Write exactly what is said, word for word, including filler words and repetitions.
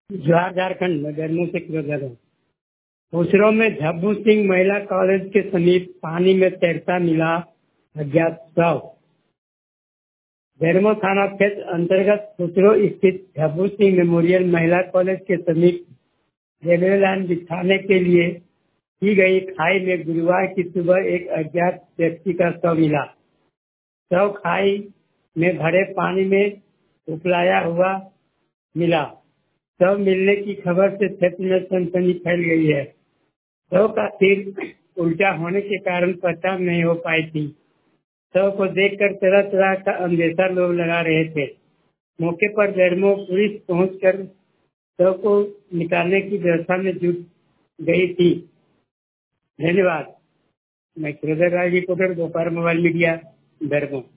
ज्वार झारखंड में गर्मियों से क्लोजर है। फुसरो में झब्बू सिंह महिला कॉलेज के समीप पानी में तैरता मिला अज्ञात शव। बेरमो थाना क्षेत्र अंतर्गत फुसरो स्थित झब्बू सिंह मेमोरियल महिला कॉलेज के समीप रेलवे लाइन बिछाने के लिए की गई खाई में गुरुवार की सुबह एक अज्ञात व्यक्ति का शव मिला। शव खाई में भरे पानी में उपलाया हुआ मिला। शव मिलने की खबर से क्षेत्र में सनसनी फैल गई है। शव का सिर उल्टा होने के कारण पहचान नहीं हो पाई थी। शव को देखकर तरह तरह का अंदेशा लोग लगा रहे थे। मौके पर बेरमो पुलिस पहुंचकर शव को निकालने की व्यवस्था में जुट गई थी। धन्यवाद। मैं क्रोजर राज रिपोर्टर दोपहर मोबाइल मीडिया बेरमो।